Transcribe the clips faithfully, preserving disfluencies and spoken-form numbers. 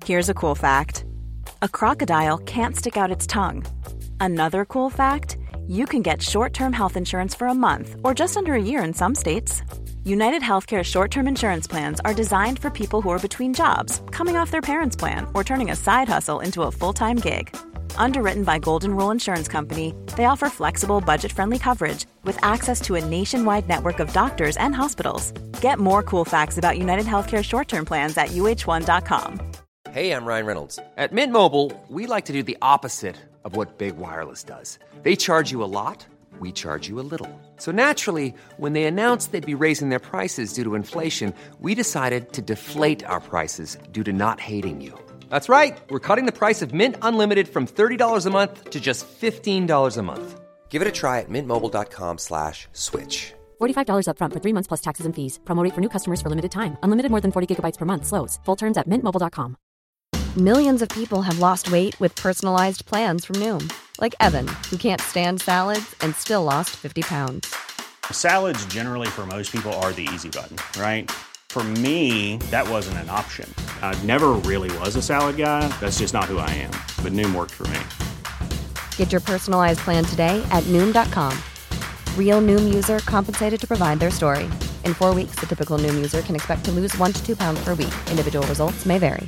Here's a cool fact. A crocodile can't stick out its tongue. Another cool fact, you can get short-term health insurance for a month or just under a year in some states. United Healthcare short-term insurance plans are designed for people who are between jobs, coming off their parents' plan, or turning a side hustle into a full-time gig. Underwritten by Golden Rule Insurance Company, they offer flexible, budget-friendly coverage with access to a nationwide network of doctors and hospitals. Get more cool facts about United Healthcare short-term plans at U H one dot com. Hey, I'm Ryan Reynolds. At Mint Mobile, we like to do the opposite of what Big Wireless does. They charge you a lot, we charge you a little. So naturally, when they announced they'd be raising their prices due to inflation, we decided to deflate our prices due to not hating you. That's right. We're cutting the price of Mint Unlimited from thirty dollars a month to just fifteen dollars a month. Give it a try at mintmobile.com slash switch. forty-five dollars up front for three months plus taxes and fees. Promo rate for new customers for limited time. Unlimited more than forty gigabytes per month slows. Full terms at mint mobile dot com. Millions of people have lost weight with personalized plans from Noom. Like Evan, who can't stand salads and still lost fifty pounds. Salads generally for most people are the easy button, right? For me, that wasn't an option. I never really was a salad guy. That's just not who I am. But Noom worked for me. Get your personalized plan today at Noom dot com. Real Noom user compensated to provide their story. In four weeks, the typical Noom user can expect to lose one to two pounds per week. Individual results may vary.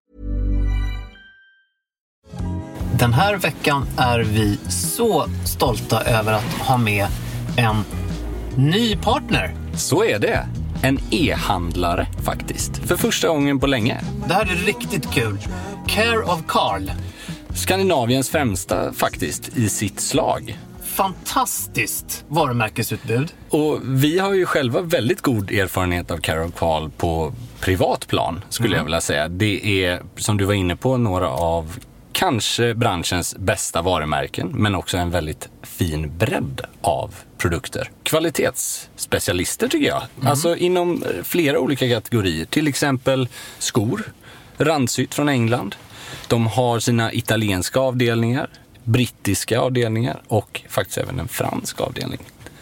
Den här veckan är vi så stolta över att ha med en ny partner. Så är det. En e-handlare faktiskt. För första gången på länge. Det här är riktigt kul. Care of Carl. Skandinaviens främsta faktiskt i sitt slag. Fantastiskt varumärkesutbud. Och vi har ju själva väldigt god erfarenhet av Care of Carl på privat plan skulle mm. jag vilja säga. Det är, som du var inne på, några av kanske branschens bästa varumärken, men också en väldigt fin bredd av produkter. Kvalitetsspecialister tycker jag. Mm. Alltså inom flera olika kategorier. Till exempel skor, randsytt från England. De har sina italienska avdelningar, brittiska avdelningar och faktiskt även en fransk avdelning.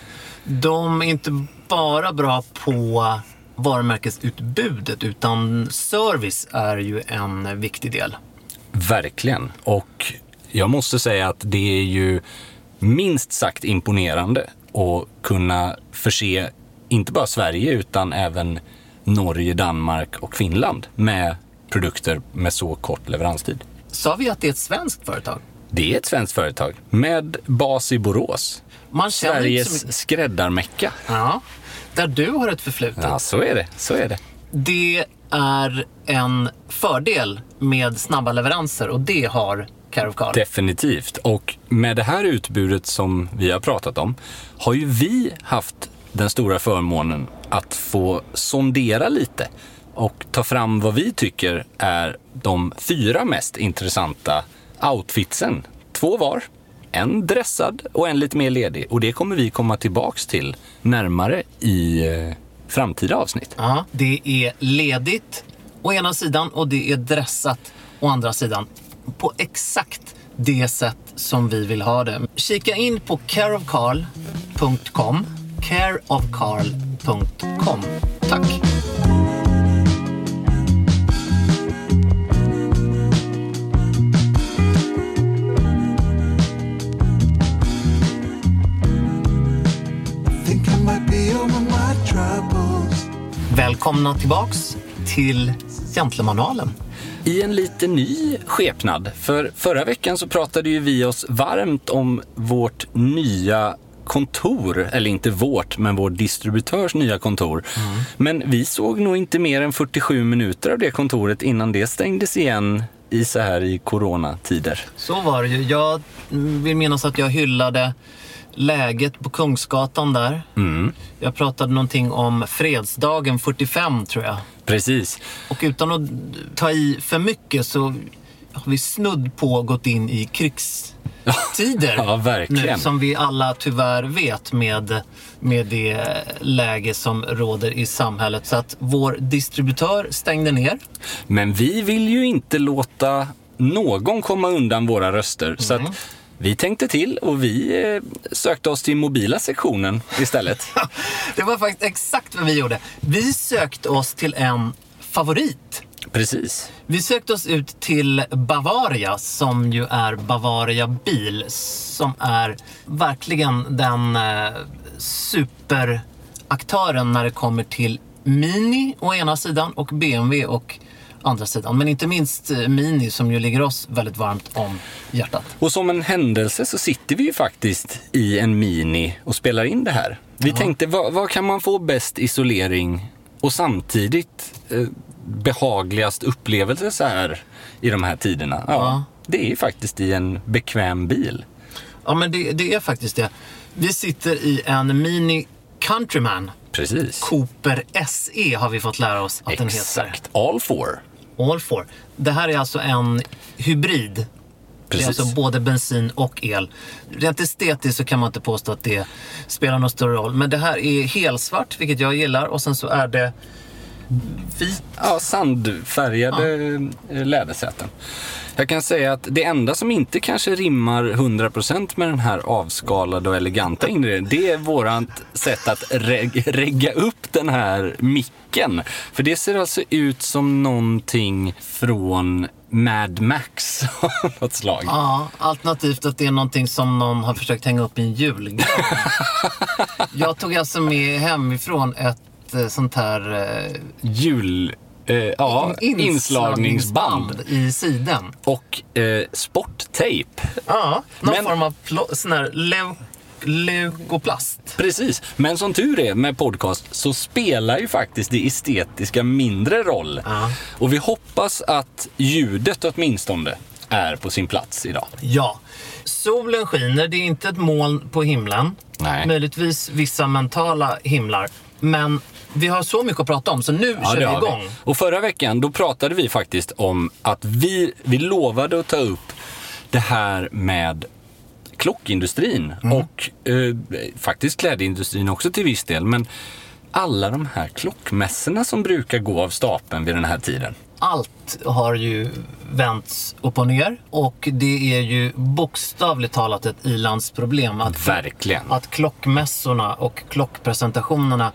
De är inte bara bra på varumärkesutbudet utan service är ju en viktig del. Verkligen. Och jag måste säga att det är ju minst sagt imponerande att kunna förse inte bara Sverige utan även Norge, Danmark och Finland med produkter med så kort leveranstid. Sa vi att det är ett svenskt företag? Det är ett svenskt företag med bas i Borås. Man Sveriges som... skräddarmecka. Ja, där du har ett förflutet. Ja, så är det. Så är det. Det är en fördel med snabba leveranser och det har Care of Carl. Definitivt. Och med det här utbudet som vi har pratat om har ju vi haft den stora förmånen att få sondera lite och ta fram vad vi tycker är de fyra mest intressanta outfitsen. Två var. En dressad och en lite mer ledig. Och det kommer vi komma tillbaks till närmare i framtida avsnitt. Ja, det är ledigt å ena sidan och det är dressat å andra sidan. På exakt det sätt som vi vill ha det. Kika in på care of carl punkt com. care of carl punkt com. Tack! Välkomna tillbaks till Gentlemanalen. I en lite ny skepnad. För förra veckan så pratade ju vi oss varmt om vårt nya kontor. Eller inte vårt, men vår distributörs nya kontor. Mm. Men vi såg nog inte mer än fyrtiosju minuter av det kontoret innan det stängdes igen i så här i coronatider. Så var det ju. Jag vill minnas att jag hyllade läget på Kungsgatan där. Mm. Jag pratade någonting om fredsdagen fyrtiofem tror jag. Precis. Och utan att ta i för mycket så har vi snudd på gått in i krigstider. Ja, verkligen. Nu, som vi alla tyvärr vet med, med det läge som råder i samhället. Så att vår distributör stängde ner. Men vi vill ju inte låta någon komma undan våra röster. Mm. Så att vi tänkte till och vi eh, sökte oss till mobila sektionen istället. Det var faktiskt exakt vad vi gjorde. Vi sökte oss till en favorit. Precis. Vi sökte oss ut till Bavaria, som ju är Bavaria Bil, som är verkligen den eh, superaktören när det kommer till Mini å ena sidan och B M W och andra sidan. Men inte minst Mini, som ju ligger oss väldigt varmt om hjärtat. Och som en händelse så sitter vi ju faktiskt i en Mini och spelar in det här. Vi ja. tänkte, vad, vad kan man få bäst isolering och samtidigt eh, behagligast upplevelse så här i de här tiderna? Ja, ja. Det är ju faktiskt i en bekväm bil. Ja, men det, det är faktiskt det. Vi sitter i en Mini Countryman. Precis. Cooper S E har vi fått lära oss att den heter. Exakt, All four. All four. Det här är alltså en hybrid. Precis. Det är alltså både bensin och el. Rent estetiskt så kan man inte påstå att det spelar någon större roll. Men det här är helsvart, vilket jag gillar. Och sen så är det vit. Ja, sandfärgade ja. lädersäten. Jag kan säga att det enda som inte kanske rimmar hundra procent med den här avskalade och eleganta inredningen, det är vårat sätt att reg- regga upp den här micken. För det ser alltså ut som någonting från Mad Max av något slag. Ja, alternativt att det är någonting som någon har försökt hänga upp i en julgran. Jag tog alltså med hemifrån ett sånt här eh, jul eh, ja, in, inslagningsband i sidan och eh, sporttejp. Ja, någon Men, form av pl- sån här leu- leukoplast. Precis, men som tur är med podcast så spelar ju faktiskt det estetiska mindre roll. Ja. Och vi hoppas att ljudet åtminstone är på sin plats idag. Ja, solen skiner, det är inte ett moln på himlen. Nej. Möjligtvis vissa mentala himlar. Men vi har så mycket att prata om, så nu ja, kör vi igång. Vi. Och förra veckan då pratade vi faktiskt om att vi, vi lovade att ta upp det här med klockindustrin mm. och eh, faktiskt klädindustrin också till viss del. Men alla de här klockmässorna som brukar gå av stapeln vid den här tiden. Allt har ju vänts upp och ner, och det är ju bokstavligt talat ett ilandsproblem att, Verkligen. att klockmässorna och klockpresentationerna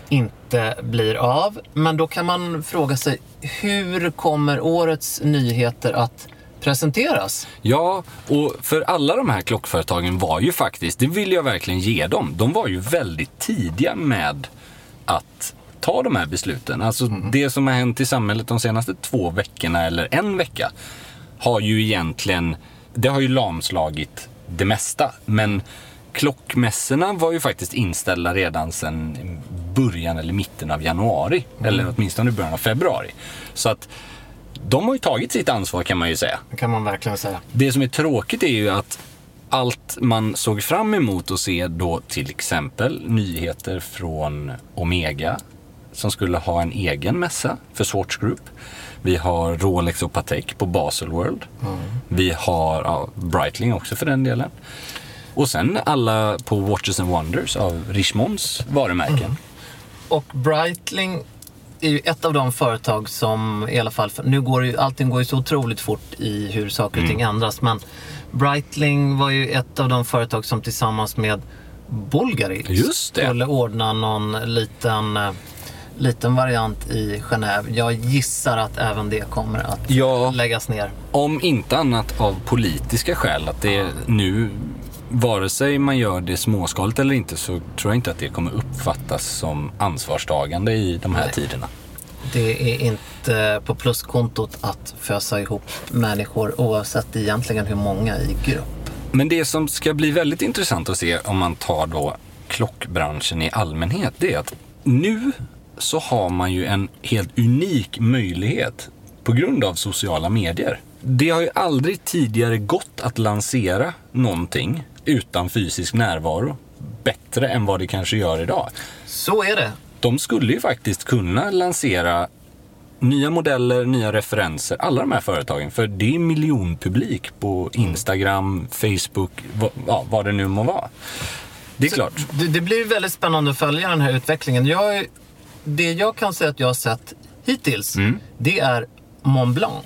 inte blir av. Men då kan man fråga sig, hur kommer årets nyheter att presenteras? Ja, och för alla de här klockföretagen var ju faktiskt, det vill jag verkligen ge dem, de var ju väldigt tidiga med att ta de här besluten. Alltså mm. det som har hänt i samhället de senaste två veckorna eller en vecka har ju egentligen, det har ju lamslagit det mesta. Men klockmässorna var ju faktiskt inställda redan sedan början eller mitten av januari. Mm. Eller åtminstone början av februari. Så att de har ju tagit sitt ansvar, kan man ju säga. Det kan man verkligen säga. Det som är tråkigt är ju att allt man såg fram emot att se då, till exempel nyheter från Omega som skulle ha en egen mässa för Swatch Group. Vi har Rolex och Patek på Baselworld. Mm. Vi har ja, Breitling också för den delen. Och sen alla på Watches and Wonders av Richemonds varumärken. Mm. Och Breitling är ju ett av de företag som i alla fall, nu går ju, allting går ju så otroligt fort i hur saker och ting mm. ändras, men Breitling var ju ett av de företag som tillsammans med Bulgari Just det. skulle ordna någon liten, liten variant i Genève. Jag gissar att även det kommer att ja, läggas ner. Om inte annat av politiska skäl, att det är nu, vare sig man gör det småskaligt eller inte, så tror jag inte att det kommer uppfattas som ansvarstagande i de här Nej. tiderna. Det är inte på pluskontot att fösa ihop människor, oavsett egentligen hur många i grupp. Men det som ska bli väldigt intressant att se om man tar då klockbranschen i allmänhet, det är att nu så har man ju en helt unik möjlighet på grund av sociala medier. Det har ju aldrig tidigare gått att lansera någonting utan fysisk närvaro bättre än vad det kanske gör idag. Så är det. De skulle ju faktiskt kunna lansera nya modeller, nya referenser, alla de här företagen, för det är miljonpublik på Instagram, Facebook, vad, ja, vad det nu må vara. Det är Så klart. Det, det blir väldigt spännande att följa den här utvecklingen. Jag, det jag kan säga att jag har sett hittills, mm. det är Mont Blanc.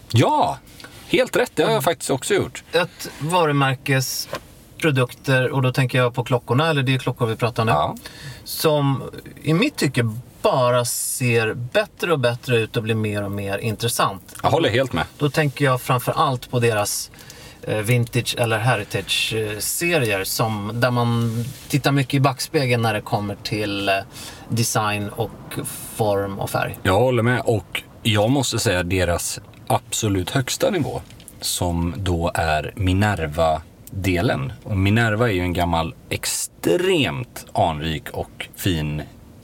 Ja, helt rätt. Det har jag faktiskt också gjort. Ett varumärkes produkter, och då tänker jag på klockorna, eller det är klockor vi pratar om nu, ja. som i mitt tycke bara ser bättre och bättre ut och blir mer och mer intressant. Jag håller helt med. Då tänker jag framför allt på deras eh, vintage eller heritage-serier som, där man tittar mycket i backspegeln när det kommer till eh, design och form och färg. Jag håller med, och jag måste säga deras absolut högsta nivå, som då är Minerva-delen. Och Minerva är ju en gammal extremt anrik och fin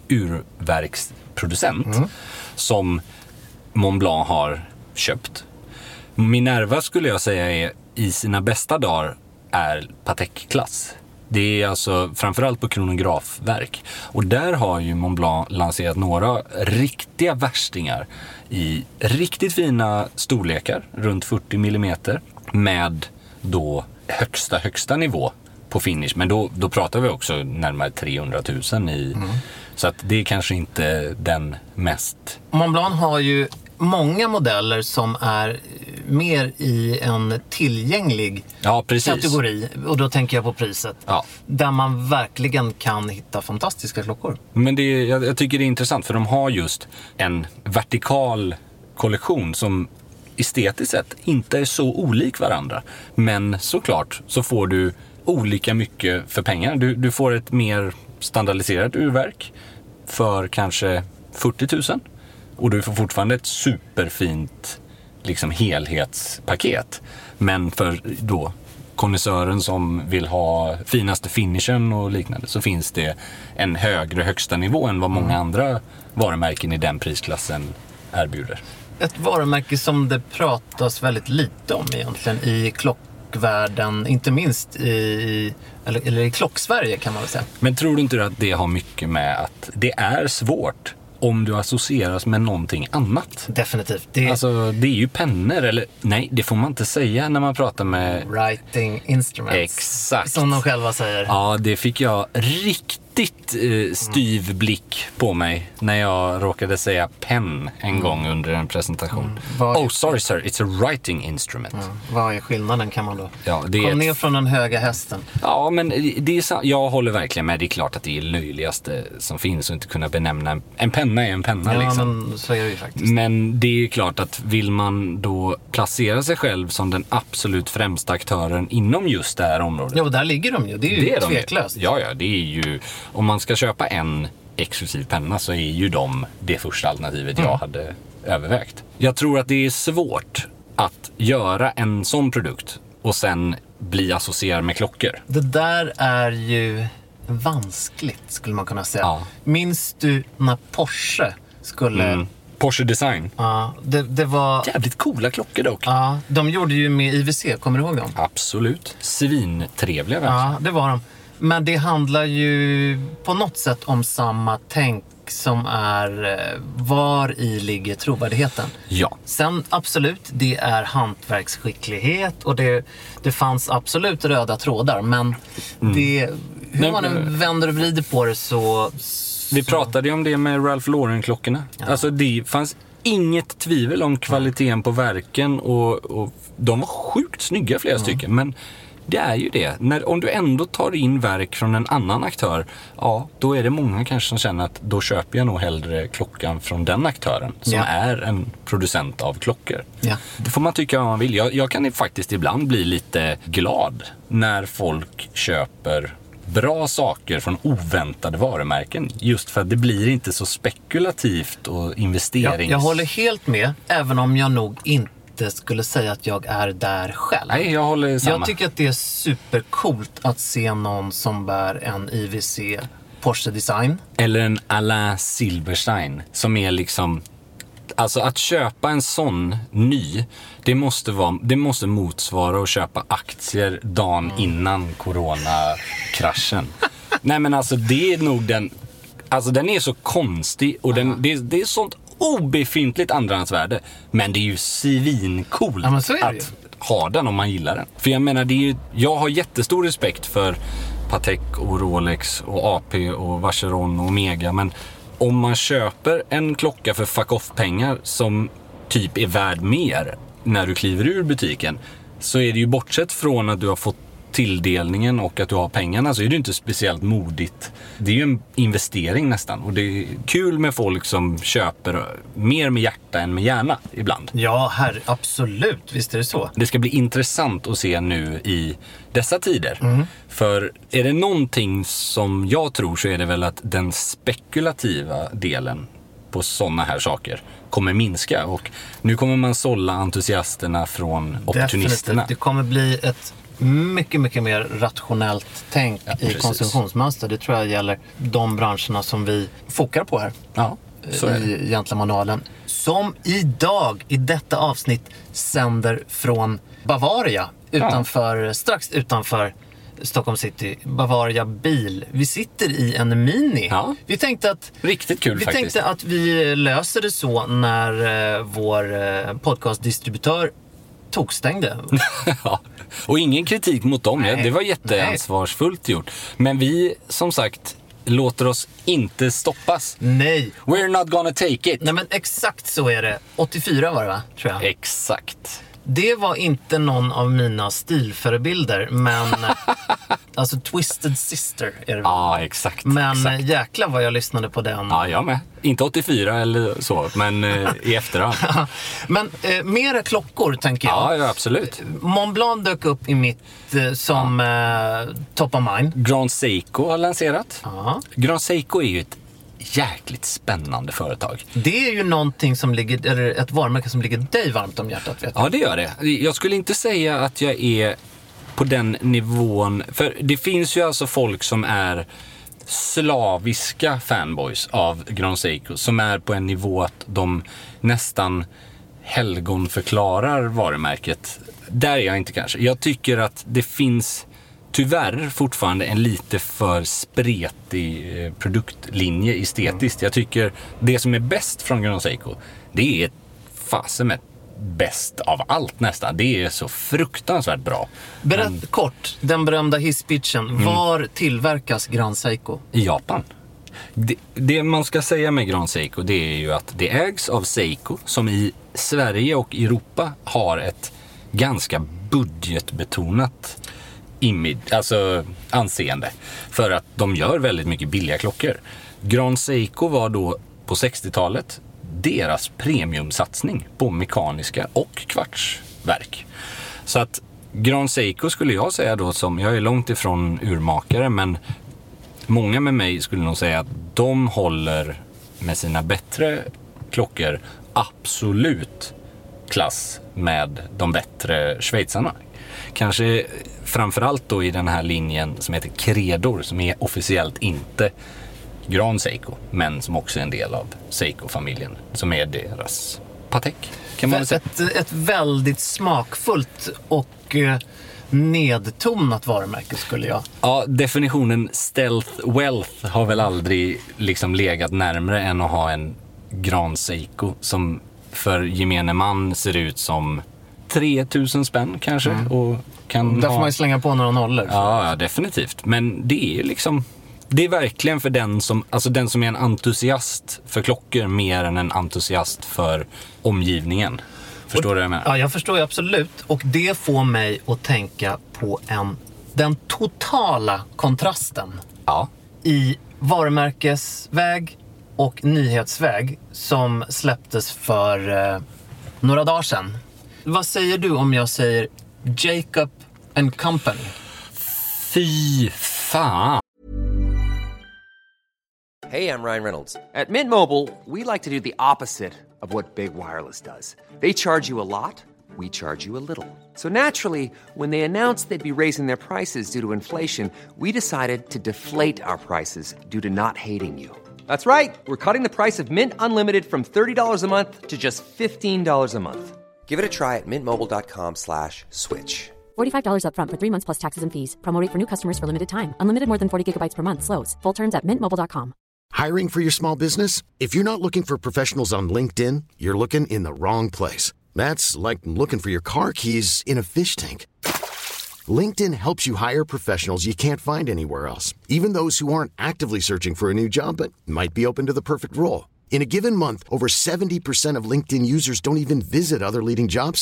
urverksproducent mm. som Mont Blanc har köpt. Minerva skulle jag säga är i sina bästa dagar är Patek-klass. Det är alltså framförallt på kronografverk. Och där har ju Mont Blanc lanserat några riktiga värstingar i riktigt fina storlekar, runt fyrtio millimeter, med då högsta, högsta nivå på finish. Men då, då pratar vi också närmare trehundratusen i... Mm. Så att det är kanske inte den mest... Mont Blanc har ju många modeller som är mer i en tillgänglig ja, kategori. Och då tänker jag på priset. Ja. Där man verkligen kan hitta fantastiska klockor. Men det, jag, jag tycker det är intressant, för de har just en vertikal kollektion som estetiskt sett inte är så olik varandra. Men såklart så får du olika mycket för pengar. Du, du får ett mer standardiserat urverk för kanske fyrtio tusen. Och du får fortfarande ett superfint liksom helhetspaket. Men för då konnässören som vill ha finaste finishen och liknande, så finns det en högre högsta nivå än vad många andra varumärken i den prisklassen erbjuder. Ett varumärke som det pratas väldigt lite om egentligen i klockvärlden, inte minst i, eller, eller i klocksverige kan man väl säga. Men tror du inte att det har mycket med att det är svårt om du associeras med någonting annat? Definitivt. Det... Alltså, det är ju pennor, eller nej, det får man inte säga när man pratar med... Writing instruments. Exakt. Som de själva säger. Ja, det fick jag riktigt eh, styv mm. blick på mig när jag råkade säga penn en mm. gång under en presentation. Mm. Är... Oh, sorry sir, it's a writing instrument. Mm. Vad är skillnaden kan man då? Ja, det Kom är ner ett... från den höga hästen. Ja, men det är så... jag håller verkligen med. Det är klart att det är löjligaste som finns att inte kunna benämna en, en penna är en penna. Ja, liksom. men så är det ju faktiskt. Men det är klart att vill man då placera sig själv som den absolut främsta aktören inom just det här området. Ja, och där ligger de ju. Det är ju det är tveklöst. De ju. Ja, ja, det är ju... Om man ska köpa en exklusiv penna så är ju de det första alternativet mm. jag hade övervägt. Jag tror att det är svårt att göra en sån produkt och sen bli associerad med klockor. Det där är ju vanskligt, skulle man kunna säga. Ja. Minns du när Porsche skulle... Mm. Porsche Design. Ja, det, det var... Jävligt coola klockor dock. Ja, de gjorde ju med I V C, kommer du ihåg dem? Absolut. Svintrevliga verkligen. Ja, det var de. Men det handlar ju på något sätt om samma tänk som är var i ligger trovärdigheten. Ja. Sen absolut, det är hantverksskicklighet och det, det fanns absolut röda trådar, men mm. det, hur Nej, man nu vänder och vrider på det så... Vi pratade ju om det med Ralph Lauren-klockorna. Ja. Alltså det fanns inget tvivel om kvaliteten på verken och, och de var sjukt snygga flera mm. stycken, men det är ju det. När, om du ändå tar in verk från en annan aktör, ja, då är det många kanske som känner att då köper jag nog hellre klockan från den aktören som ja. är en producent av klockor. Ja. Det får man tycka vad man vill. Jag, jag kan faktiskt ibland bli lite glad när folk köper bra saker från oväntade varumärken. Just för att det blir inte så spekulativt och investerings... Jag, jag håller helt med, även om jag nog inte skulle säga att jag är där själv. Nej, jag håller samma. Jag tycker att det är supercoolt att se någon som bär en I V C Porsche Design. Eller en Alain Silberstein som är liksom... Alltså att köpa en sån ny, det måste, vara, det måste motsvara att köpa aktier dagen mm. innan coronakraschen. Nej men alltså det är nog den... Alltså den är så konstig och den, det, det är sånt obefintligt andrahandsvärde. Men det är ju svincoolt ja, så är det att ju. ha den om man gillar den. För jag menar, det är ju, jag har jättestor respekt för Patek och Rolex och A P och Vacheron och Omega, men om man köper en klocka för fuck off-pengar som typ är värd mer när du kliver ur butiken, så är det ju bortsett från att du har fått tilldelningen och att du har pengarna, så är det inte speciellt modigt. Det är ju en investering nästan, och det är kul med folk som köper mer med hjärta än med hjärna ibland. Ja, här, absolut, visst är det så. Det ska bli intressant att se nu i dessa tider. Mm. För är det någonting som jag tror, så är det väl att den spekulativa delen på sådana här saker kommer minska, och nu kommer man sålla entusiasterna från opportunisterna. Definitivt. Det kommer bli ett mycket, mycket mer rationellt tänk Ja, i precis. konsumtionsmönster. Det tror jag gäller de branscherna som vi fokar på här. Ja, så är det. I Gentlemanualen. Som idag i detta avsnitt sänder från Bavaria utanför, strax utanför Stockholm City. Bavaria bil. Vi sitter i en Mini. Ja. Vi tänkte att Riktigt kul vi faktiskt. tänkte att vi löser det så när eh, vår eh, podcastdistributör tokstängde. Ja. Och ingen kritik mot dem. Nej. Det var jätteansvarsfullt gjort. Men vi, som sagt, låter oss inte stoppas. Nej. We're not gonna take it. Nej, men exakt så är det. åttiofyra var det, va? Tror jag. Exakt. Det var inte någon av mina stilförebilder, men alltså Twisted Sister är det. Ja, exakt. Men exakt. jäkla vad jag lyssnade på den. Ja, jag med. Inte åttiofyra eller så, men eh, i efterhand. Men eh, mera klockor, tänker jag. Ja, ja, absolut. Mont Blanc dök upp i mitt eh, som eh, top of mind. Grand Seiko har lanserat. Ja. Grand Seiko är ju ett jäkligt spännande företag. Det är ju någonting som ligger, eller ett varumärke som ligger dig varmt om hjärtat, vet du. Ja, det gör det. Jag skulle inte säga att jag är på den nivån. För det finns ju alltså folk som är slaviska fanboys av Grand Seiko, som är på en nivå att de nästan helgonförklarar varumärket. Där är jag inte kanske. Jag tycker att det finns tyvärr fortfarande en lite för spretig produktlinje estetiskt. Jag tycker det som är bäst från Grand Seiko, det är fasen med bäst av allt nästan. Det är så fruktansvärt bra. Berätt Men kort, den berömda hisspitchen. Mm. Var tillverkas Grand Seiko? i Japan. Det, det man ska säga med Grand Seiko, det är ju att det ägs av Seiko, som i Sverige och Europa har ett ganska budgetbetonat image, alltså anseende, för att de gör väldigt mycket billiga klockor. Grand Seiko var då på sextiotalet deras premiumsatsning på mekaniska och kvartsverk. Så att Grand Seiko skulle jag säga då, som jag är långt ifrån urmakare, men många med mig skulle nog säga att de håller med sina bättre klockor absolut klass med de bättre schweizarna. Kanske framförallt då i den här linjen som heter Credor, som är officiellt inte Grand Seiko, men som också är en del av Seiko-familjen, som är deras Patek, kan man väl säga. Ett, ett väldigt smakfullt och eh, nedtonat varumärke, skulle jag. Ja, definitionen stealth wealth har väl aldrig liksom legat närmare än att ha en Grand Seiko som för gemene man ser ut som tre tusen spänn kanske. Mm. Och kan Där ha... får man ju slänga på några nollor. Ja, ja, definitivt. Men det är liksom, det är verkligen för den som, alltså den som är en entusiast för klockor mer än en entusiast för omgivningen. Förstår och, du vad jag menar? Ja, jag förstår ju absolut. Och det får mig att tänka på en, den totala kontrasten Ja. i varumärkesväg och nyhetsväg som släpptes för eh, några dagar sedan. Vad säger du om jag säger Jacob and Company? Fy fan. Hey, I'm Ryan Reynolds. At Mint Mobile, we like to do the opposite of what Big Wireless does. They charge you a lot, we charge you a little. So naturally, when they announced they'd be raising their prices due to inflation, we decided to deflate our prices due to not hating you. That's right. We're cutting the price of Mint Unlimited from thirty dollars a month to just fifteen dollars a month. Give it a try at mintmobile.com slash switch. forty-five dollars up front for three months plus taxes and fees. Promo rate for new customers for limited time. Unlimited more than forty gigabytes per month slows. Full terms at mint mobile dot com. Hiring for your small business? If you're not looking for professionals on LinkedIn, you're looking in the wrong place. That's like looking for your car keys in a fish tank. LinkedIn helps you hire professionals you can't find anywhere else, even those who aren't actively searching for a new job but might be open to the perfect role. In a given month, over seventy percent of LinkedIn users don't even visit other leading job sites.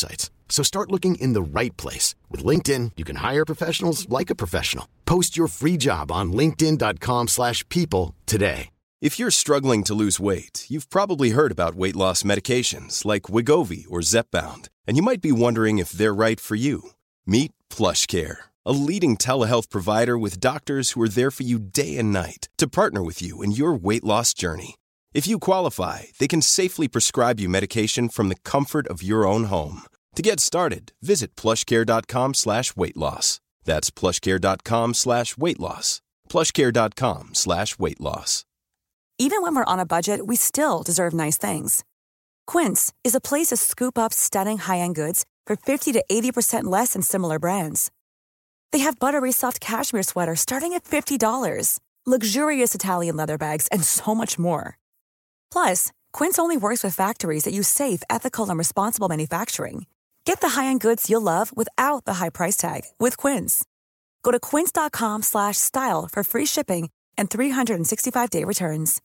So start looking in the right place. With LinkedIn, you can hire professionals like a professional. Post your free job on linkedin dot com slash people today. If you're struggling to lose weight, you've probably heard about weight loss medications like Wegovy or Zepbound, and you might be wondering if they're right for you. Meet PlushCare, a leading telehealth provider with doctors who are there for you day and night to partner with you in your weight loss journey. If you qualify, they can safely prescribe you medication from the comfort of your own home. To get started, visit plushcare.com slash weight loss. That's plushcare.com slash weight loss. plushcare.com slash weight loss. Even when we're on a budget, we still deserve nice things. Quince is a place to scoop up stunning high-end goods for fifty to eighty percent less than similar brands. They have buttery soft cashmere sweaters starting at fifty dollars, luxurious Italian leather bags, and so much more. Plus, Quince only works with factories that use safe, ethical, and responsible manufacturing. Get the high-end goods you'll love without the high price tag with Quince. Go to quince.com slash style for free shipping and three sixty-five day returns.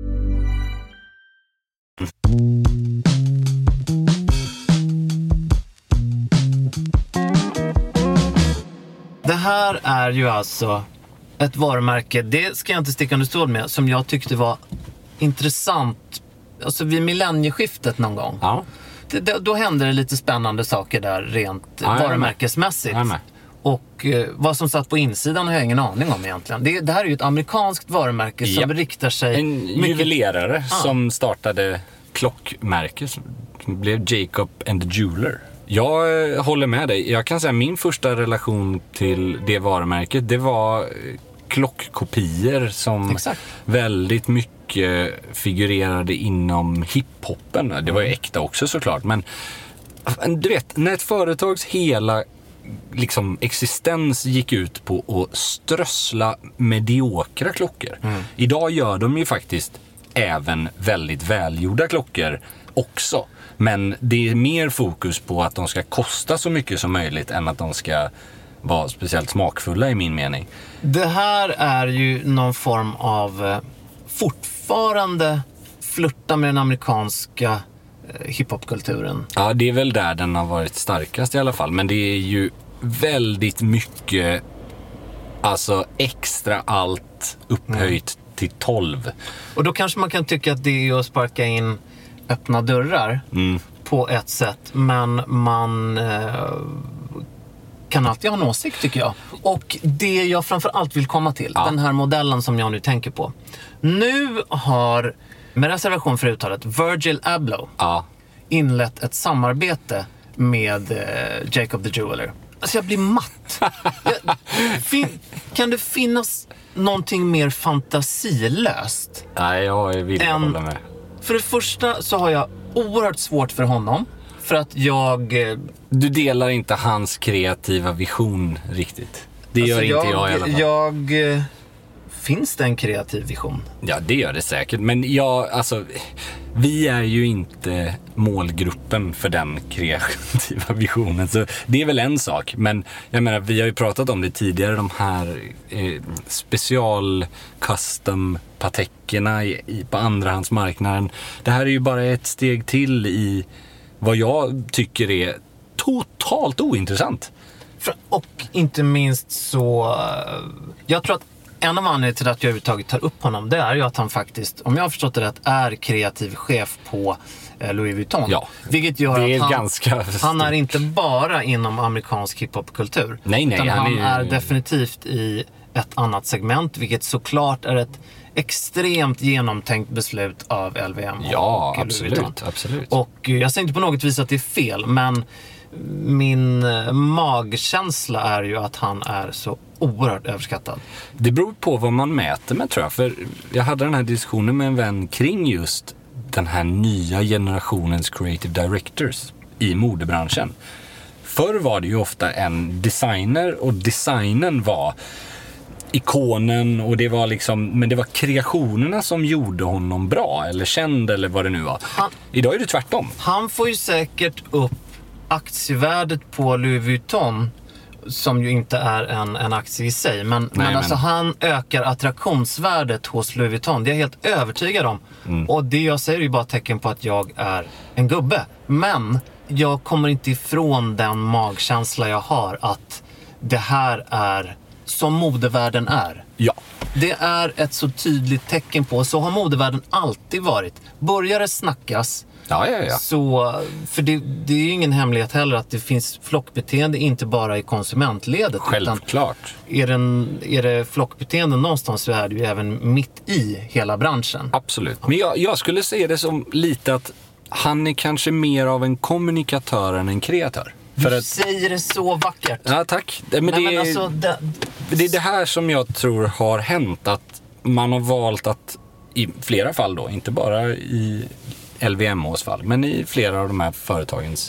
Det här är ju alltså ett varumärke, det ska jag inte sticka under stol med, som jag tyckte var intressant alltså vid millennieskiftet någon gång. Ja. Det, det, då hände det lite spännande saker där rent ja, varumärkesmässigt. Och eh, vad som satt på insidan har jag ingen aning om egentligen. Det, det här är ju ett amerikanskt varumärke som yep. riktar sig... En mycket... juvelerare ah. som startade klockmärke som blev Jacob and the Jeweler. Jag eh, håller med dig. Jag kan säga min första relation till det varumärket, det var klockkopior som Exakt. väldigt mycket figurerade inom hiphoppen. Det var ju äkta också såklart, men du vet, när ett företags hela liksom existens gick ut på att strössla mediokra klockor. Mm. Idag gör de ju faktiskt även väldigt välgjorda klockor också. Men det är mer fokus på att de ska kosta så mycket som möjligt än att de ska vara speciellt smakfulla i min mening. Det här är ju någon form av eh, fortfarande flirta med den amerikanska eh, hiphopkulturen. Ja, det är väl där den har varit starkast i alla fall. Men det är ju väldigt mycket alltså extra allt upphöjt mm. till tolv. Och då kanske man kan tycka att det är att sparka in öppna dörrar mm. på ett sätt. Men man eh, kan alltid ha en åsikt tycker jag. Och det jag framförallt vill komma till, ja. den här modellen som jag nu tänker på. Nu har, med reservation för uttalet, Virgil Abloh ja. inlett ett samarbete med eh, Jacob the Jeweler. Alltså jag blir matt. jag, fin, kan det finnas någonting mer fantasilöst? Nej, jag vill än, hålla med. För det första så har jag oerhört svårt för honom. För att jag... Eh, du delar inte hans kreativa vision riktigt. Det alltså gör inte jag, jag i alla fall. Jag... Eh, finns det en kreativ vision? Ja, det gör det säkert. Men jag, alltså... Vi är ju inte målgruppen för den kreativa visionen. Så det är väl en sak. Men jag menar, vi har ju pratat om det tidigare. De här eh, special custom patekkerna i, i, på andrahandsmarknaden. Det här är ju bara ett steg till i vad jag tycker är totalt ointressant. För, och inte minst så... Jag tror att en av anledningarna till att jag överhuvudtaget tar upp honom, det är ju att han faktiskt, om jag har förstått det rätt, är kreativ chef på eh, Louis Vuitton. Ja, vilket gör det är att han, ganska han är inte bara inom amerikansk hiphopkultur. Nej, nej. Utan Han, han är, är är definitivt i ett annat segment, vilket såklart är ett extremt genomtänkt beslut av L V M. Ja, och absolut, absolut. Och jag säger inte på något vis att det är fel, men min magkänsla är ju att han är så oerhört överskattad. Det beror på vad man mäter med, tror jag. För jag hade den här diskussionen med en vän kring just den här nya generationens creative directors i modebranschen. Förr var det ju ofta en designer, och designen var ikonen, och det var liksom, men det var kreationerna som gjorde honom bra eller känd eller vad det nu var. Han, Idag är det tvärtom. Han får ju säkert upp aktievärdet på Louis Vuitton, som ju inte är en, en aktie i sig, men, Nej, men, men alltså han ökar attraktionsvärdet hos Louis Vuitton. Det är jag helt övertygad om. Mm. Och det jag säger är ju bara tecken på att jag är en gubbe. Men jag kommer inte ifrån den magkänsla jag har att det här är som modevärlden är. Ja. Det är ett så tydligt tecken på, så har modevärlden alltid varit. Börjar det snackas, ja, ja, ja. så, för det, det är ju ingen hemlighet heller att det finns flockbeteende inte bara i konsumentledet. Självklart. Utan är, den, är det flockbeteende någonstans så är det ju även mitt i hela branschen. Absolut. Men jag, jag skulle säga det som lite att han är kanske mer av en kommunikatör än en kreatör. För du att... säger det så vackert. Ja, tack. Men Nej, det, men alltså, det... det är det här som jag tror har hänt. Att man har valt att, i flera fall då, inte bara i L V M H:s fall, men i flera av de här företagens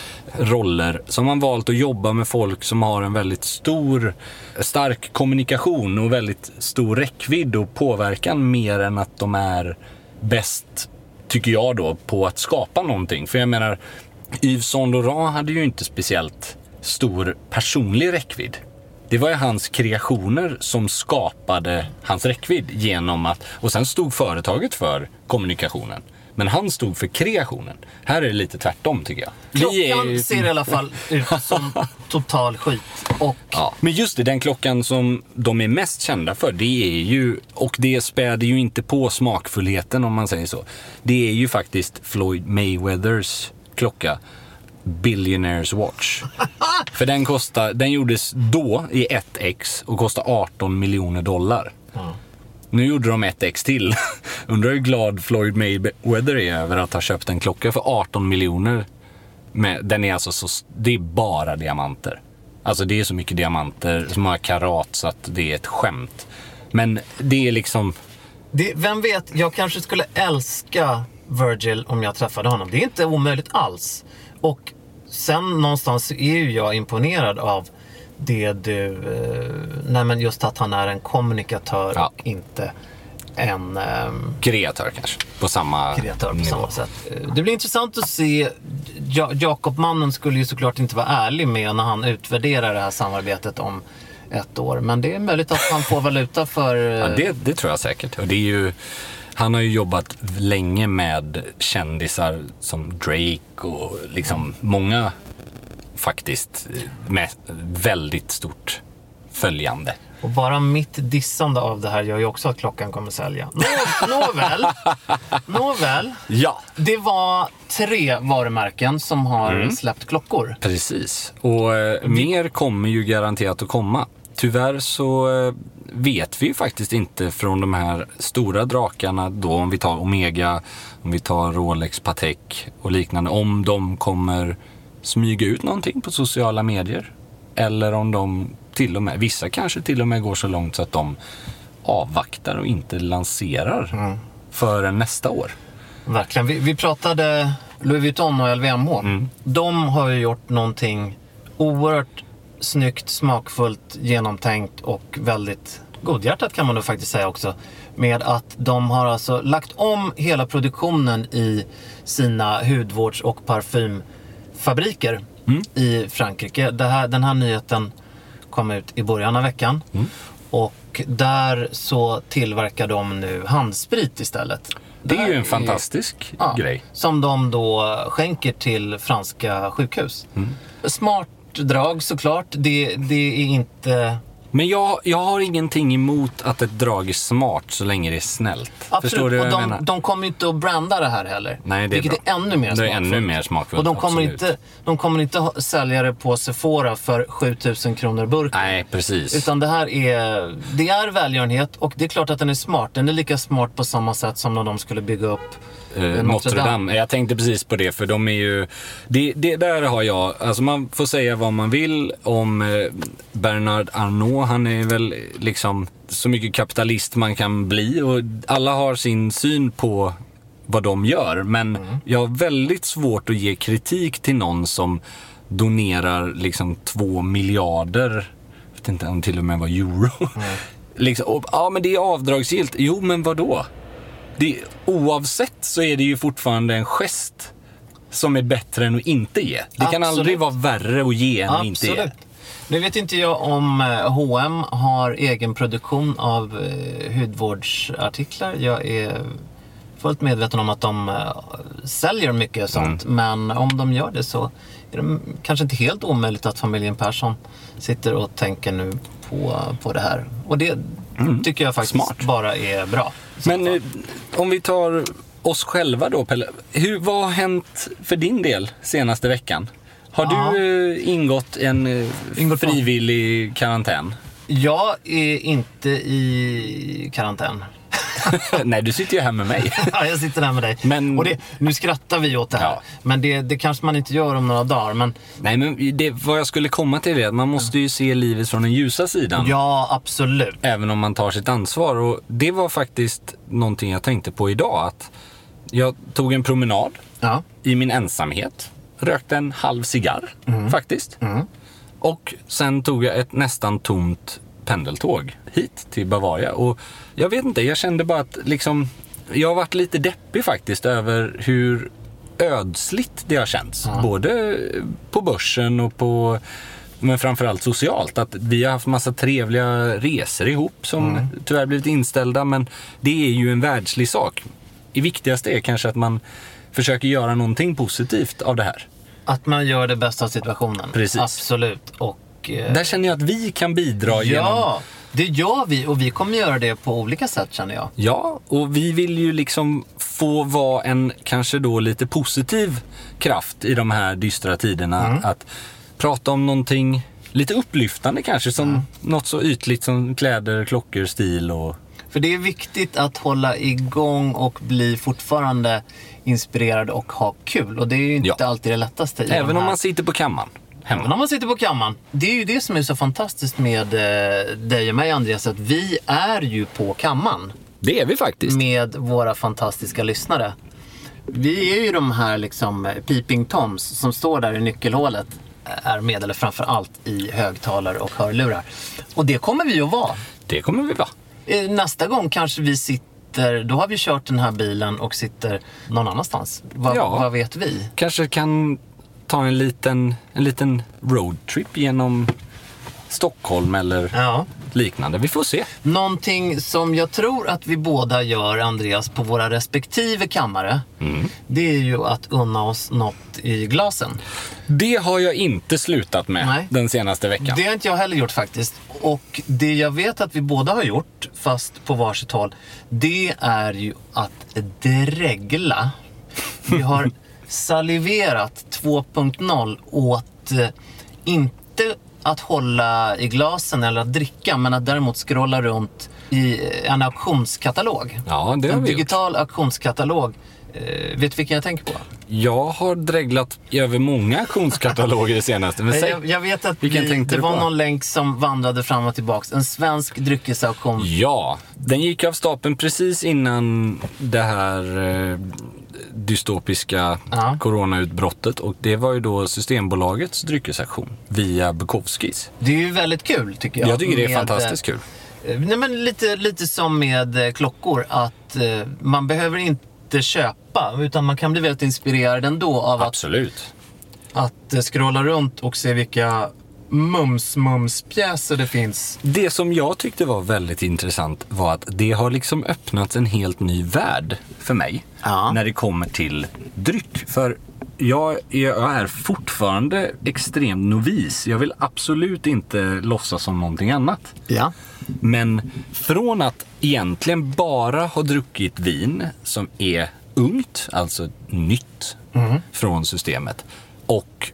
roller, som man valt att jobba med folk som har en väldigt stor, stark kommunikation och väldigt stor räckvidd och påverkan, mer än att de är bäst, tycker jag då, på att skapa någonting. För jag menar, Yves Saint Laurent hade ju inte speciellt stor personlig räckvidd. Det var ju hans kreationer som skapade hans räckvidd genom att, och sen stod företaget för kommunikationen. Men han stod för kreationen. Här är det lite tvärtom, tycker jag. Klockan är... ser i alla fall ut som total skit. Och... Ja, men just det, den klockan som de är mest kända för, det är ju, och det späder ju inte på smakfullheten om man säger så. Det är ju faktiskt Floyd Mayweathers klocka, Billionaire's Watch. För den kostar, den gjordes då i ett ex och kostar arton miljoner dollar. Mm. Nu gjorde de ett ex till. Undrar hur glad Floyd Mayweather är över att ha köpt en klocka för arton miljoner. Men den är alltså så, det är bara diamanter. Alltså det är så mycket diamanter, så många karat så att det är ett skämt. Men det är liksom... Det, vem vet, jag kanske skulle älska Virgil om jag träffade honom. Det är inte omöjligt alls. Och sen någonstans är ju jag imponerad av det du... Eh, nej men just att han är en kommunikatör, ja. Och inte en... Eh, kreatör kanske, på samma kreatör på nivå. samma sätt. Det blir intressant att se. Ja, Jakob Mannen skulle ju såklart inte vara ärlig med när han utvärderar det här samarbetet om ett år. Men det är möjligt att han får valuta för... Ja, det, det tror jag säkert. Och det är ju... Han har ju jobbat länge med kändisar som Drake och liksom många faktiskt med väldigt stort följande. Och bara mitt dissande av det här gör ju också att klockan kommer sälja. Nå, nåväl. Nåväl. Ja. Det var tre varumärken som har mm. släppt klockor. Precis. Och eh, mer kommer ju garanterat att komma. Tyvärr så eh, vet vi ju faktiskt inte från de här stora drakarna då, om vi tar Omega, om vi tar Rolex, Patek och liknande, om de kommer smyga ut någonting på sociala medier. Eller om de till och med, vissa kanske till och med går så långt så att de avvaktar och inte lanserar mm. förrän nästa år. Verkligen. Vi, vi pratade Louis Vuitton och L V M H. Mm. De har ju gjort någonting oerhört snyggt, smakfullt, genomtänkt och väldigt godhjärtat kan man nog faktiskt säga också. Med att de har alltså lagt om hela produktionen i sina hudvårds- och parfymfabriker mm. i Frankrike. Det här, den här nyheten kom ut i början av veckan. Mm. Och där så tillverkar de nu handsprit istället. Det är ju en fantastisk ja, grej. Som de då skänker till franska sjukhus. Mm. Smart drag såklart. Det, det är inte... Men jag, jag har ingenting emot att ett drag är smart så länge det är snällt. Absolut, Förstår du och de, de kommer inte att branda det här heller. Nej, det är vilket bra. är ännu mer det smakfullt. är ännu mer smakfullt. Och de kommer, inte, de kommer inte ha, sälja det på Sephora för sjutusen kronor burken. Nej, precis. Utan det här är, det är välgörenhet och det är klart att den är smart. Den är lika smart på samma sätt som när de skulle bygga upp Uh, Notre Dame. Jag tänkte precis på det, för de är ju det, det där har jag, alltså man får säga vad man vill om eh, Bernard Arnault, han är väl liksom så mycket kapitalist man kan bli och alla har sin syn på vad de gör, men mm. jag har väldigt svårt att ge kritik till någon som donerar liksom två miljarder, jag vet inte om till och med var euro mm. liksom, och, ja men det är avdragsgillt, jo men vad då? Det, oavsett så är det ju fortfarande en gest som är bättre än att inte ge. Det Absolut. Kan aldrig vara värre att ge än att inte ge. Nu vet inte jag om H och M har egen produktion av eh, hudvårdsartiklar. Jag är fullt medveten om att de uh, säljer mycket sånt. Mm. Men om de gör det så är det kanske inte helt omöjligt att familjen Persson sitter och tänker nu på, på det här. Och det mm. tycker jag faktiskt Smart. bara är bra. Men uh, om vi tar oss själva då, Pelle. Hur, vad har hänt för din del senaste veckan? Har ja. du uh, ingått en uh, ingått frivillig på. karantän? Jag är inte i karantän. Nej, du sitter ju här med mig. Ja, jag sitter här med dig. Men... Och det, nu skrattar vi åt det här. Ja. Men det, det kanske man inte gör om några dagar. Men... Nej, men det, vad jag skulle komma till är att man måste ju se livet från den ljusa sidan. Ja, absolut. Även om man tar sitt ansvar. Och det var faktiskt någonting jag tänkte på idag. Att jag tog en promenad ja. i min ensamhet. Rökte en halv cigarr, mm. faktiskt. Mm. Och sen tog jag ett nästan tomt pendeltåg hit till Bavaria. Och jag vet inte, jag kände bara att liksom, jag har varit lite deppig faktiskt över hur ödsligt det har känts. Mm. Både på börsen och på, men framförallt socialt. Att vi har haft massa trevliga resor ihop som mm. tyvärr blivit inställda. Men det är ju en världslig sak. Det viktigaste är kanske att man försöker göra någonting positivt av det här. Att man gör det bästa av situationen. Precis. Absolut. Och, eh... där känner jag att vi kan bidra ja, genom... Ja, det gör vi. Och vi kommer göra det på olika sätt, känner jag. Ja, och vi vill ju liksom få vara en kanske då lite positiv kraft i de här dystra tiderna. Mm. Att prata om någonting lite upplyftande kanske. Som mm. något så ytligt som kläder, klockor, stil och... För det är viktigt att hålla igång och bli fortfarande inspirerad och ha kul. Och det är ju inte ja. alltid det lättaste. Även om man sitter på kammaren. Hemma. Även om man sitter på kammaren. Det är ju det som är så fantastiskt med eh, dig och mig, Andreas. Att vi är ju på kammaren. Det är vi faktiskt. Med våra fantastiska lyssnare. Vi är ju de här liksom peeping toms som står där i nyckelhålet. Är med, eller framför allt i högtalare och hörlurar. Och det kommer vi att vara. Det kommer vi vara. Nästa gång kanske vi sitter, då har vi kört den här bilen och sitter någon annanstans. Va, ja, vad vet vi? Kanske kan ta en liten, en liten roadtrip genom Stockholm eller ja. liknande. Vi får se. Någonting som jag tror att vi båda gör, Andreas, på våra respektive kammare, mm. det är ju att unna oss något i glasen. Det har jag inte slutat med Nej. den senaste veckan. Det har inte jag heller gjort faktiskt. Och det jag vet att vi båda har gjort, fast på varsitt håll, det är ju att dregla. Vi har saliverat två punkt noll åt eh, inte att hålla i glasen eller att dricka, men att däremot scrolla runt i en auktionskatalog. Ja, det har en vi digital gjort. auktionskatalog. Eh, vet du vilken jag tänker på? Jag har dreglat över många auktionskataloger det senaste. Men säg, jag, jag vet att vi, det var någon länk som vandrade fram och tillbaks. En svensk dryckesauktion. Ja, den gick av stapeln precis innan det här eh, dystopiska ja. coronautbrottet. Och det var ju då Systembolagets dryckesauktion via Bukowskis. Det är ju väldigt kul, tycker jag. Jag tycker det är med, fantastiskt kul. Eh, nej, men lite, lite som med eh, klockor. Att eh, man behöver inte köpa, utan man kan bli väldigt inspirerad ändå av Absolut. att, att scrolla runt och se vilka mums-mums-pjäser det finns. Det som jag tyckte var väldigt intressant var att det har liksom öppnat en helt ny värld för mig ja. när det kommer till dryck. För jag, jag är fortfarande extremt novis. Jag vill absolut inte låtsas som någonting annat. Ja. Men från att egentligen bara ha druckit vin som är ungt, alltså nytt mm. från systemet, och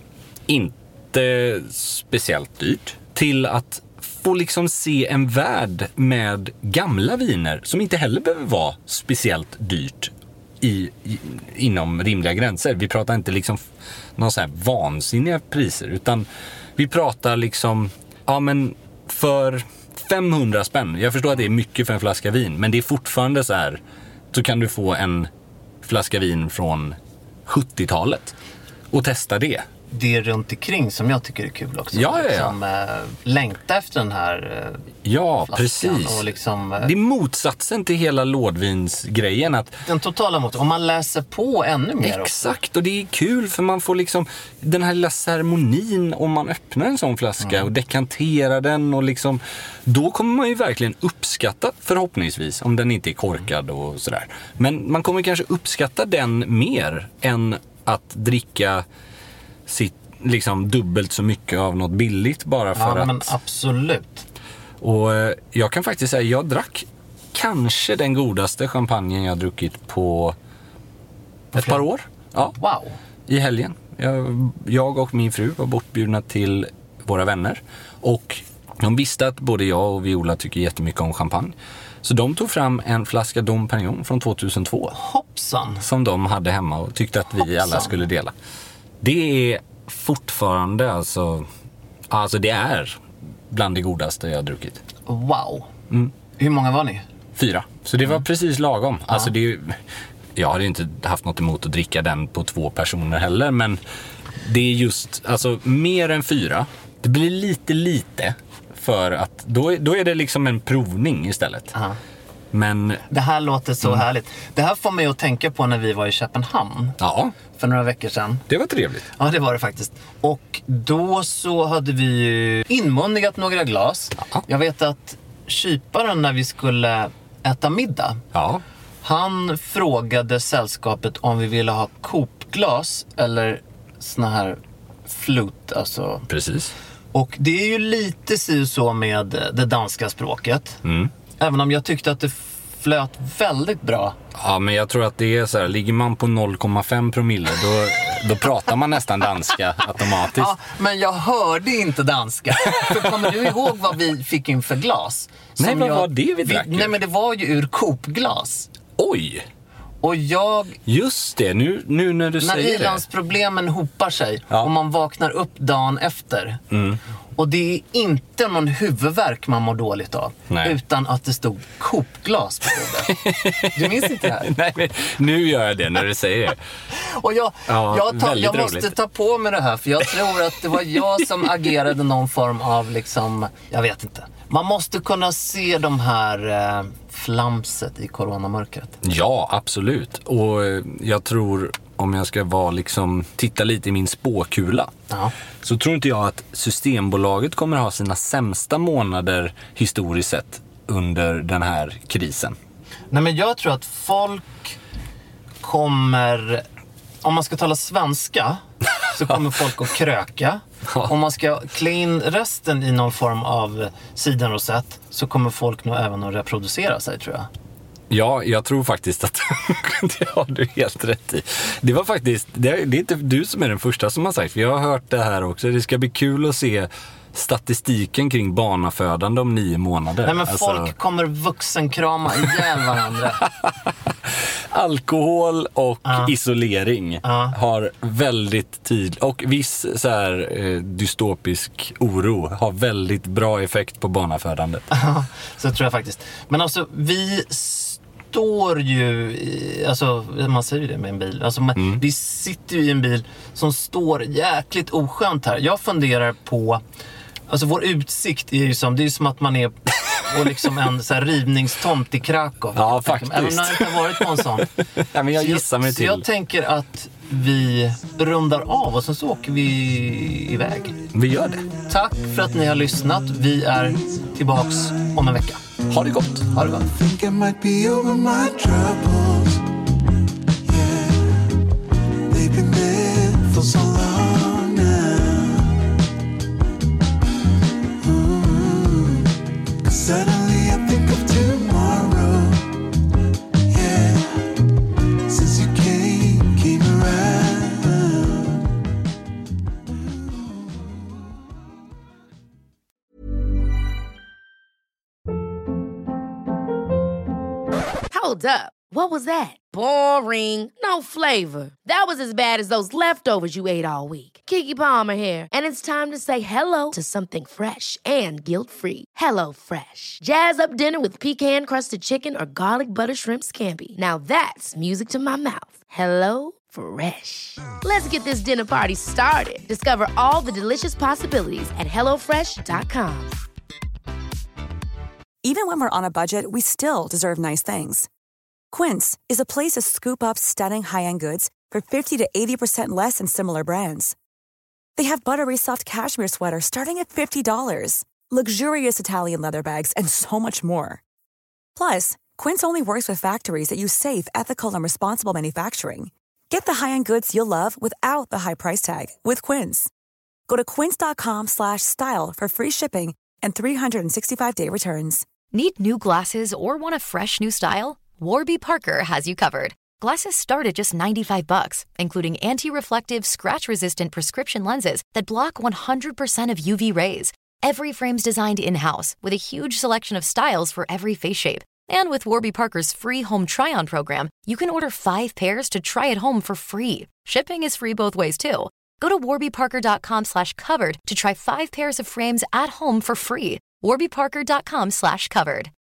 inte speciellt dyrt, till att få liksom se en värld med gamla viner som inte heller behöver vara speciellt dyrt i, i, inom rimliga gränser. Vi pratar inte liksom någon så här vansinniga priser, utan vi pratar liksom, ja men för femhundra spänn. Jag förstår att det är mycket för en flaska vin, men det är fortfarande så här, så kan du få en flaska vin från sjuttiotalet och testa det. det runt omkring som jag tycker är kul också. Ja, ja, ja. Liksom, äh, längta efter den här äh, Ja, flaskan precis. och liksom, äh, det är motsatsen till hela lådvinsgrejen. Att, den totala mot. Om man läser på ännu mer. Exakt, och det är kul för man får liksom den här lilla ceremonin om man öppnar en sån flaska mm. och dekanterar den och liksom, då kommer man ju verkligen uppskatta, förhoppningsvis, om den inte är korkad och sådär. Men man kommer kanske uppskatta den mer än att dricka sitt, liksom dubbelt så mycket av något billigt bara för ja, att... men absolut. Och eh, jag kan faktiskt säga, jag drack kanske den godaste champagnen jag druckit på ett par år. Ja. Wow. I helgen. Jag, jag och min fru var bortbjudna till våra vänner. Och de visste att både jag och Viola tycker jättemycket om champagne. Så de tog fram en flaska Dom Perignon från tvåtusentvå. Hoppsan. Som de hade hemma och tyckte att vi Hoppsan. alla skulle dela. Det är fortfarande alltså... Alltså det är bland det godaste jag har druckit. Wow. Mm. Hur många var ni? Fyra. Så det var mm. precis lagom. Ja. Alltså det är, jag hade inte haft något emot att dricka den på två personer heller. Men det är just, alltså mer än fyra. Det blir lite lite. För att då, då är det liksom en provning istället. Aha. Men det här låter så mm. härligt. Det här får mig att tänka på när vi var i Köpenhamn. Ja. För några veckor sedan. Det var trevligt. Ja, det var det faktiskt. Och då så hade vi ju inmundigat några glas. Ja. Jag vet att kyparen när vi skulle äta middag. Ja. Han frågade sällskapet om vi ville ha kopglas eller såna här flut. Alltså. Precis. Och det är ju lite si och så med det danska språket. Mm. Även om jag tyckte att det flöt väldigt bra. Ja, men jag tror att det är så här, ligger man på noll komma fem promille då, då pratar man nästan danska automatiskt. Ja, men jag hörde inte danska. För kommer du ihåg vad vi fick in för glas? Nej, vad jag, var det vi drack? Vi, nej, men det var ju ur kopglas. Oj! Och jag... Just det, nu, nu när du när säger det. När ilandsproblemen hopar sig ja. och man vaknar upp dagen efter. Mm. Och det är inte någon huvudvärk man mår dåligt av. Nej. Utan att det stod kopglas på bordet. Du minns inte det här? Nej, men nu gör jag det när du säger det. Och jag, ja, jag, ta, jag måste roligt. ta på mig det här. För jag tror att det var jag som agerade någon form av liksom, jag vet inte. Man måste kunna se de här eh, flamset i coronamörkret. Ja, absolut. Och jag tror, om jag ska vara liksom, titta lite i min spåkula. Ja. Så tror inte jag att Systembolaget kommer ha sina sämsta månader historiskt sett under den här krisen. Nej, men jag tror att folk kommer, om man ska tala svenska så kommer folk att kröka. Ja. Om man ska klä in resten i någon form av sidenrosett så kommer folk nog även att reproducera sig, tror jag. Ja, jag tror faktiskt att det har du helt rätt i. Det var faktiskt, det är, det är inte du som är den första som har sagt, för jag har hört det här också. Det ska bli kul att se statistiken kring barnafödande om nio månader. Nej, men alltså... folk kommer vuxenkrama ihjäl varandra. Alkohol och uh. isolering uh. har väldigt tid och viss så här eh, dystopisk oro har väldigt bra effekt på barnafödandet. Uh, så tror jag faktiskt. Men alltså vi står ju i, alltså man säger ju det med en bil. Alltså man, mm. vi sitter ju i en bil som står jäkligt oskönt här. Jag funderar på, alltså vår utsikt är ju som, det är ju som att man är och liksom en så här rivningstomt i Krakow. Ja, faktiskt. Även om jag inte har varit på en sån. Ja, men jag så gissar mig jag, till. Så jag tänker att vi rundar av och sen så åker vi iväg. Vi gör det. Tack för att ni har lyssnat. Vi är tillbaks om en vecka. Ha det gott. Ha det gott. Suddenly I think of tomorrow. Yeah, since you came, came around. Hold up. What was that? Boring. No flavor. That was as bad as those leftovers you ate all week. Keke Palmer here, and it's time to say hello to something fresh and guilt-free. Hello Fresh. Jazz up dinner with pecan-crusted chicken or garlic butter shrimp scampi. Now that's music to my mouth. Hello Fresh. Let's get this dinner party started. Discover all the delicious possibilities at hello fresh dot com. Even when we're on a budget, we still deserve nice things. Quince is a place to scoop up stunning high-end goods for fifty to eighty percent less than similar brands. They have buttery soft cashmere sweaters starting at fifty dollars, luxurious Italian leather bags, and so much more. Plus, Quince only works with factories that use safe, ethical, and responsible manufacturing. Get the high-end goods you'll love without the high price tag with Quince. Go to quince.com slash style for free shipping and three sixty-five day returns. Need new glasses or want a fresh new style? Warby Parker has you covered. Glasses start at just ninety-five bucks, including anti-reflective, scratch-resistant prescription lenses that block one hundred percent of U V rays. Every frame's designed in-house with a huge selection of styles for every face shape. And with Warby Parker's free home try-on program, you can order five pairs to try at home for free. Shipping is free both ways, too. Go to warbyparker.com slash covered to try five pairs of frames at home for free. warbyparker.com slash covered.